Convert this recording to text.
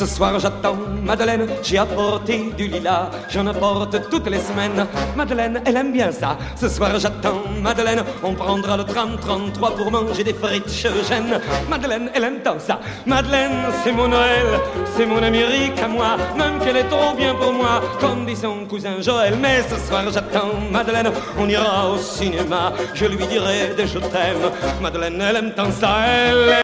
Ce soir j'attends Madeleine, j'ai apporté du lilas, j'en apporte toutes les semaines. Madeleine, elle aime bien ça. Ce soir j'attends Madeleine, on prendra le tram 33 pour manger des frites chez Eugène. Madeleine, elle aime tant ça. Madeleine, c'est mon Noël, c'est mon Amérique à moi, même qu'elle est trop bien pour moi, comme dit son cousin Joël. Mais ce soir j'attends Madeleine, on ira au cinéma, je lui dirai des je t'aime. Madeleine, elle aime tant ça, elle